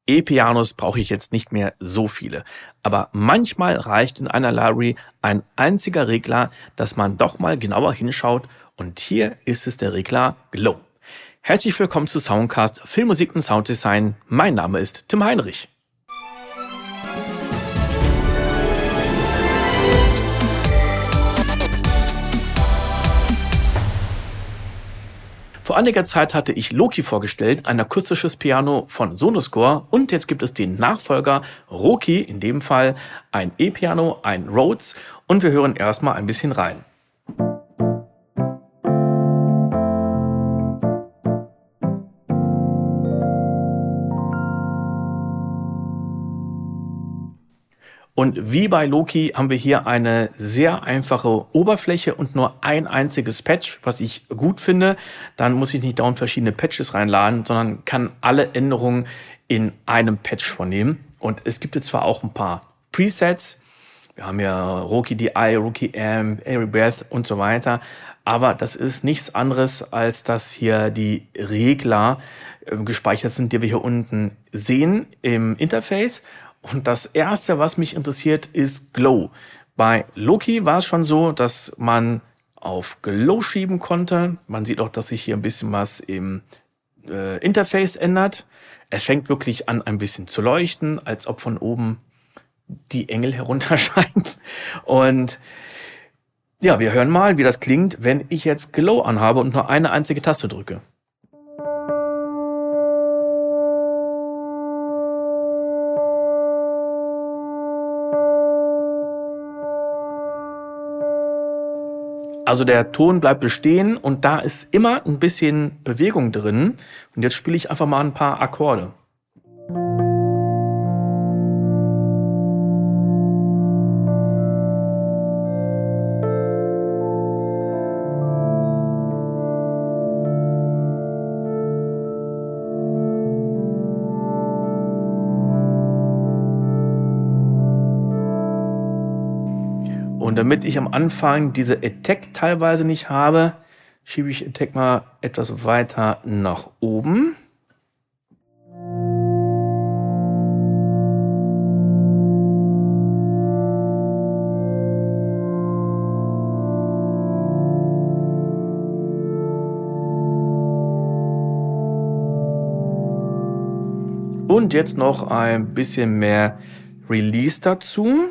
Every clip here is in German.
E-Pianos brauche ich jetzt nicht mehr so viele, aber manchmal reicht in einer Library ein einziger Regler, dass man doch mal genauer hinschaut, und hier ist es der Regler Glow. Herzlich willkommen zu Soundcast Filmmusik und Sounddesign. Mein Name ist Tim Heinrich. Vor einiger Zeit hatte ich Loki vorgestellt, ein akustisches Piano von Sonoscore, und jetzt gibt es den Nachfolger Roki, in dem Fall ein E-Piano, ein Rhodes, und wir hören erstmal ein bisschen rein. Und wie bei Loki haben wir hier eine sehr einfache Oberfläche und nur ein einziges Patch, was ich gut finde. Dann muss ich nicht dauernd verschiedene Patches reinladen, sondern kann alle Änderungen in einem Patch vornehmen. Und es gibt jetzt zwar auch ein paar Presets. Wir haben ja Roki DI, Roki Amp, Airy Breath und so weiter. Aber das ist nichts anderes, als dass hier die Regler gespeichert sind, die wir hier unten sehen im Interface. Und das erste, was mich interessiert, ist Glow. Bei Loki war es schon so, dass man auf Glow schieben konnte. Man sieht auch, dass sich hier ein bisschen was im Interface ändert. Es fängt wirklich an, ein bisschen zu leuchten, als ob von oben die Engel herunterscheinen. Und ja, wir hören mal, wie das klingt, wenn ich jetzt Glow anhabe und nur eine einzige Taste drücke. Also der Ton bleibt bestehen und da ist immer ein bisschen Bewegung drin. Und jetzt spiele ich einfach mal ein paar Akkorde. Und damit ich am Anfang diese Attack teilweise nicht habe, schiebe ich Attack mal etwas weiter nach oben. Und jetzt noch ein bisschen mehr Release dazu.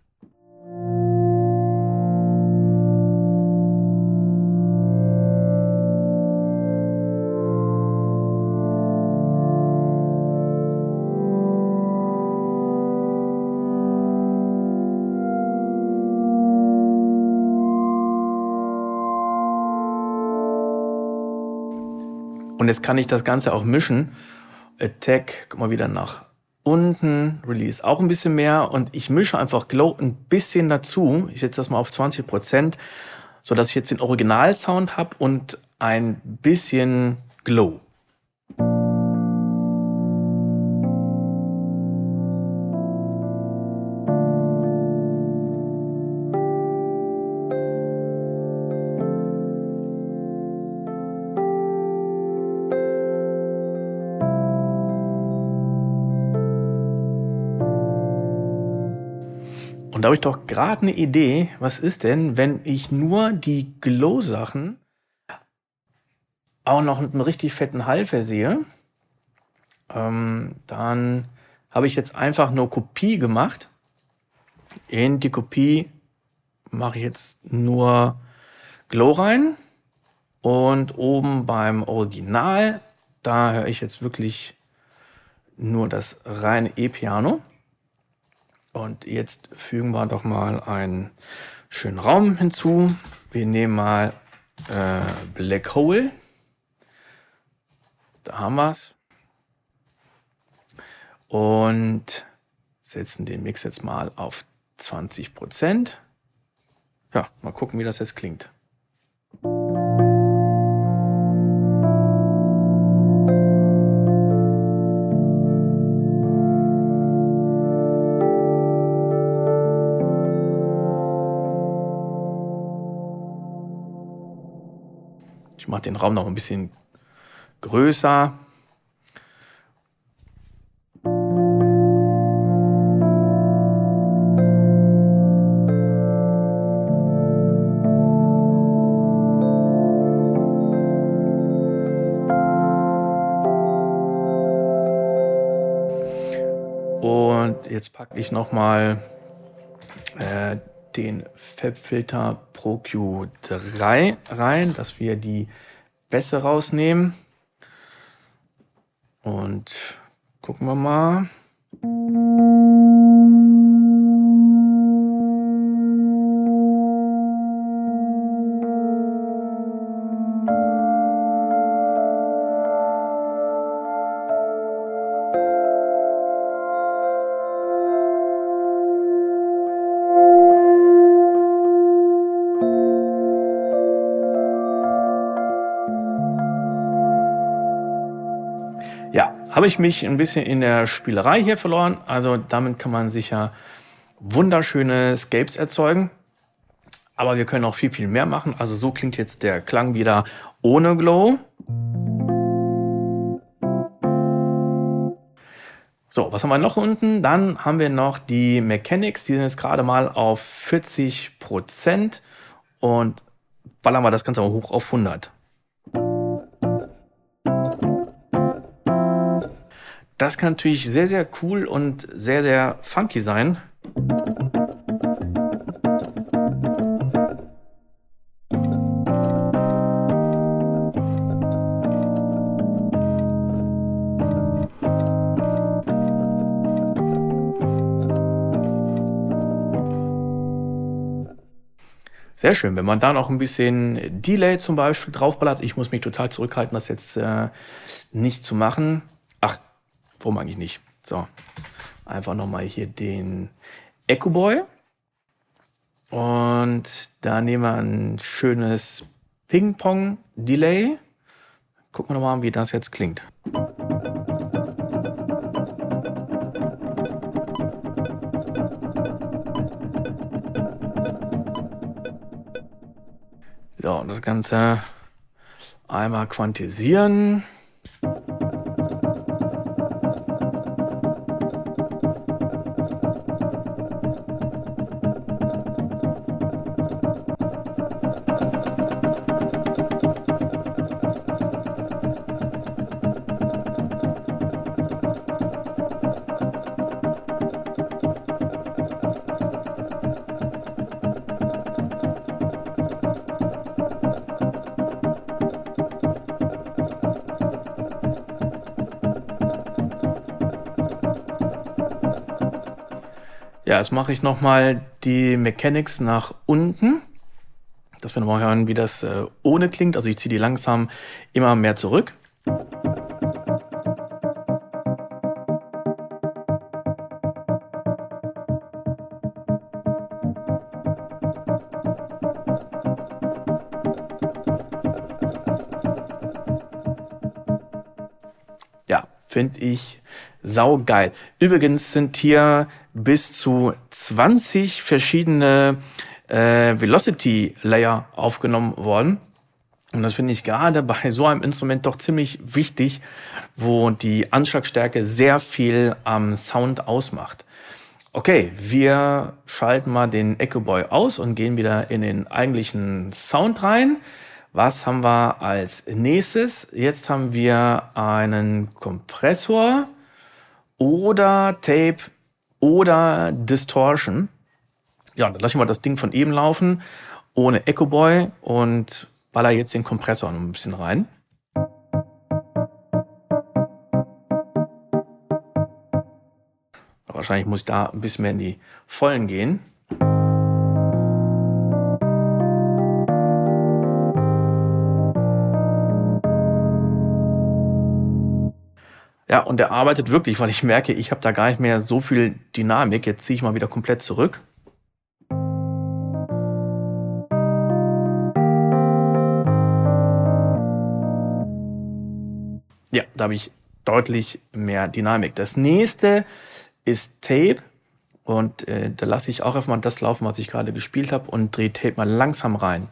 Und jetzt kann ich das Ganze auch mischen. Attack, guck mal wieder nach unten, Release auch ein bisschen mehr. Und ich mische einfach Glow ein bisschen dazu. Ich setze das mal auf 20%, sodass ich jetzt den Originalsound habe und ein bisschen Glow. Und da habe ich doch gerade eine Idee. Was ist denn, wenn ich nur die Glow-Sachen auch noch mit einem richtig fetten Hall versehe? Dann habe ich jetzt einfach nur Kopie gemacht. In die Kopie mache ich jetzt nur Glow rein. Und oben beim Original, da höre ich jetzt wirklich nur das reine E-Piano. Und jetzt fügen wir doch mal einen schönen Raum hinzu. Wir nehmen mal Black Hole. Da haben wir es. Und setzen den Mix jetzt mal auf 20%. Ja, mal gucken, wie das jetzt klingt. Ich mache den Raum noch ein bisschen größer. Und jetzt packe ich nochmal den Fabfilter Pro Q3 rein, dass wir die Bässe rausnehmen. Und gucken wir mal. Ja, habe ich mich ein bisschen in der Spielerei hier verloren. Also damit kann man sicher wunderschöne Scapes erzeugen. Aber wir können auch viel, viel mehr machen. Also so klingt jetzt der Klang wieder ohne Glow. So, was haben wir noch unten? Dann haben wir noch die Mechanics. Die sind jetzt gerade mal auf 40% und ballern wir das Ganze mal hoch auf 100. Das kann natürlich sehr, sehr cool und sehr, sehr funky sein. Sehr schön, wenn man da noch ein bisschen Delay zum Beispiel draufballert. Ich muss mich total zurückhalten, das jetzt nicht zu machen. Ach, warum eigentlich nicht? So, einfach nochmal hier den Echo Boy. Und da nehmen wir ein schönes Ping-Pong-Delay. Gucken wir nochmal, wie das jetzt klingt. So, das Ganze einmal quantisieren. Ja, jetzt mache ich nochmal die Mechanics nach unten, dass wir nochmal hören, wie das ohne klingt. Also ich ziehe die langsam immer mehr zurück. Ja, finde ich saugeil. Übrigens sind hier bis zu 20 verschiedene Velocity Layer aufgenommen worden. Und das finde ich gerade bei so einem Instrument doch ziemlich wichtig, wo die Anschlagstärke sehr viel am Sound ausmacht. Okay, wir schalten mal den Echo Boy aus und gehen wieder in den eigentlichen Sound rein. Was haben wir als nächstes? Jetzt haben wir einen Kompressor oder Tape oder Distortion. Ja, dann lasse ich mal das Ding von eben laufen, ohne Echo Boy und baller jetzt den Kompressor noch ein bisschen rein. Wahrscheinlich muss ich da ein bisschen mehr in die Vollen gehen. Ja, und der arbeitet wirklich, weil ich merke, ich habe da gar nicht mehr so viel Dynamik. Jetzt ziehe ich mal wieder komplett zurück. Ja, da habe ich deutlich mehr Dynamik. Das nächste ist Tape. Und da lasse ich auch einfach mal das laufen, was ich gerade gespielt habe und drehe Tape mal langsam rein.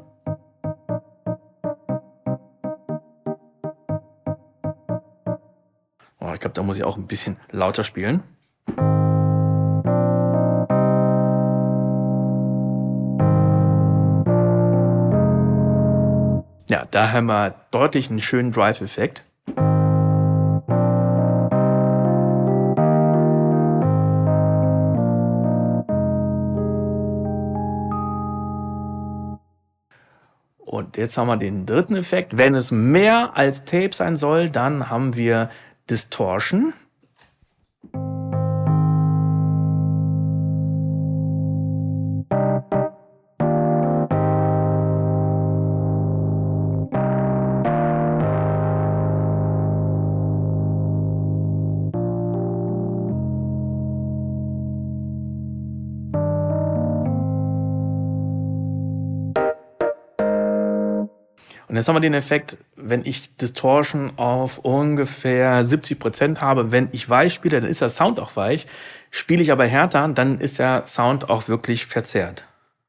Oh, ich glaube, da muss ich auch ein bisschen lauter spielen. Ja, da haben wir deutlich einen schönen Drive-Effekt. Und jetzt haben wir den dritten Effekt. Wenn es mehr als Tape sein soll, dann haben wir Distortion. Und jetzt haben wir den Effekt, wenn ich Distortion auf ungefähr 70% habe, wenn ich weich spiele, dann ist der Sound auch weich. Spiele ich aber härter, dann ist der Sound auch wirklich verzerrt.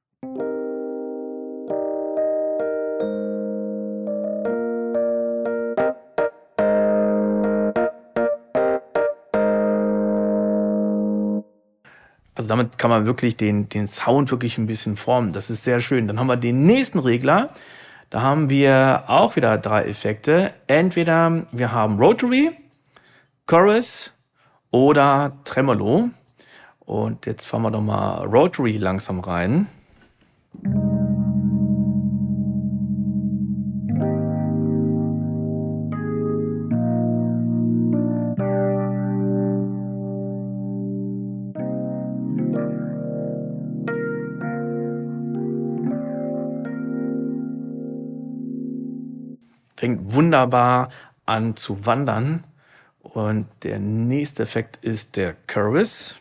Also damit kann man wirklich den Sound wirklich ein bisschen formen. Das ist sehr schön. Dann haben wir den nächsten Regler. Da haben wir auch wieder 3 Effekte. Entweder wir haben Rotary, Chorus oder Tremolo. Und jetzt fahren wir doch mal Rotary langsam rein. Fängt wunderbar an zu wandern. Und der nächste Effekt ist der Chorus.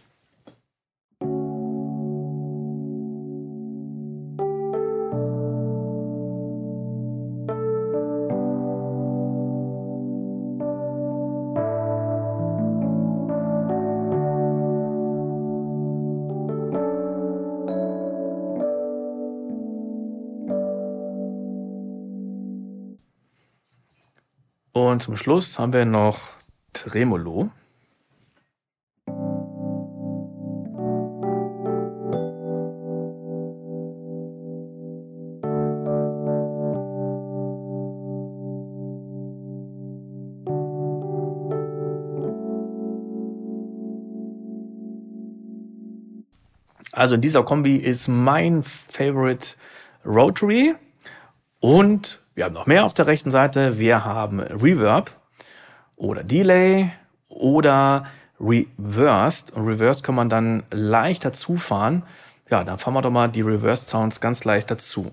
Und zum Schluss haben wir noch Tremolo. Also in dieser Kombi ist mein Favorite Rotary. Und wir haben noch mehr auf der rechten Seite. Wir haben Reverb oder Delay oder Reversed. Und Reversed kann man dann leicht dazu fahren. Ja, dann fahren wir doch mal die Reversed Sounds ganz leicht dazu.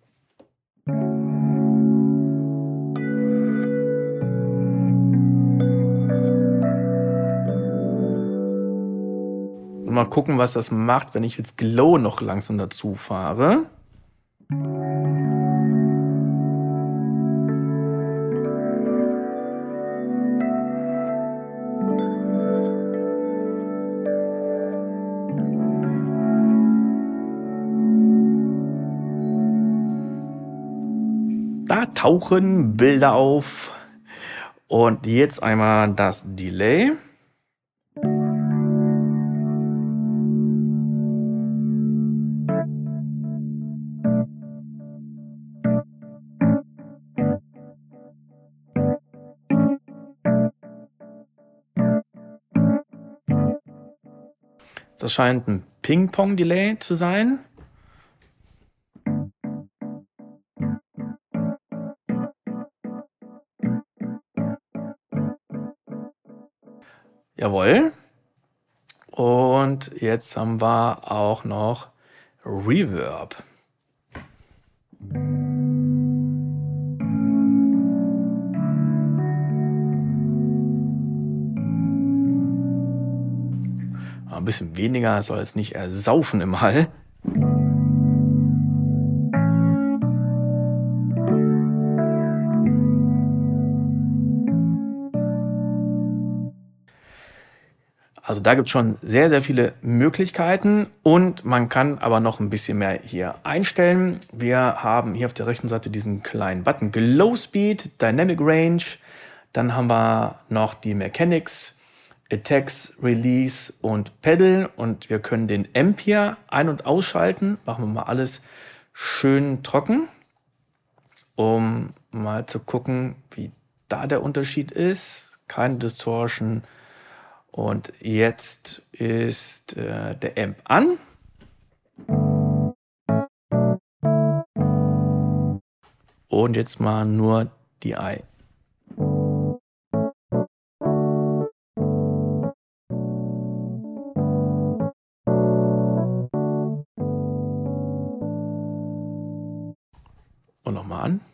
Und mal gucken, was das macht, wenn ich jetzt Glow noch langsam dazu fahre. Da tauchen Bilder auf. Und jetzt einmal das Delay. Das scheint ein Ping-Pong-Delay zu sein. Jawohl. Und jetzt haben wir auch noch Reverb. Ein bisschen weniger, soll es nicht ersaufen im Hall. Also da gibt es schon sehr, sehr viele Möglichkeiten und man kann aber noch ein bisschen mehr hier einstellen. Wir haben hier auf der rechten Seite diesen kleinen Button Glow Speed, Dynamic Range. Dann haben wir noch die Mechanics, Attacks, Release und Pedal. Und wir können den Amp hier ein- und ausschalten. Machen wir mal alles schön trocken, um mal zu gucken, wie da der Unterschied ist. Keine Distortion. Und jetzt ist der Amp an. und jetzt mal nur die I. Und nochmal an.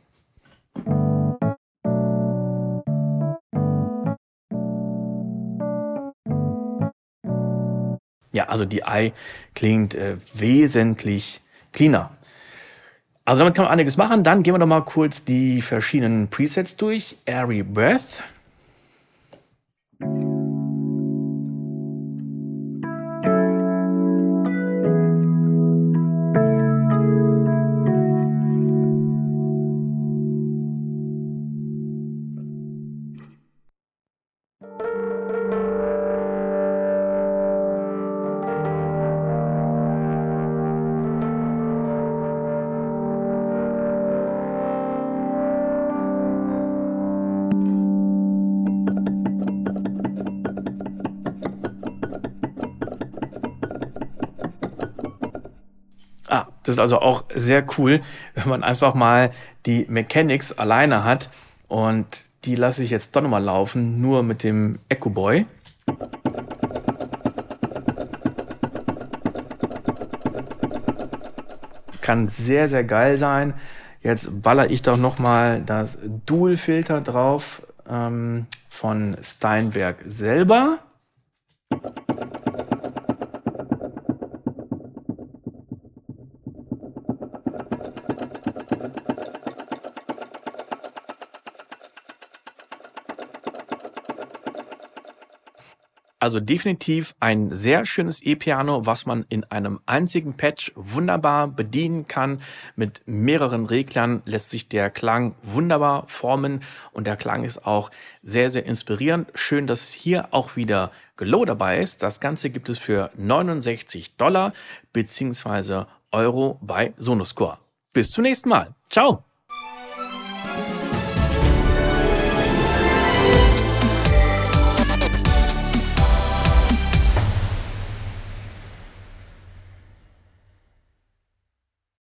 Ja, also die I klingt wesentlich cleaner. Also damit kann man einiges machen. Dann gehen wir doch mal kurz die verschiedenen Presets durch. Airy Breath. Das ist also auch sehr cool, wenn man einfach mal die Mechanics alleine hat. Und die lasse ich jetzt doch nochmal laufen, nur mit dem Echo Boy. Kann sehr, sehr geil sein. Jetzt baller ich doch nochmal das Dual-Filter drauf von Steinberg selber. Also definitiv ein sehr schönes E-Piano, was man in einem einzigen Patch wunderbar bedienen kann. Mit mehreren Reglern lässt sich der Klang wunderbar formen und der Klang ist auch sehr, sehr inspirierend. Schön, dass hier auch wieder Glow dabei ist. Das Ganze gibt es für $69 bzw. Euro bei Sonoscore. Bis zum nächsten Mal. Ciao!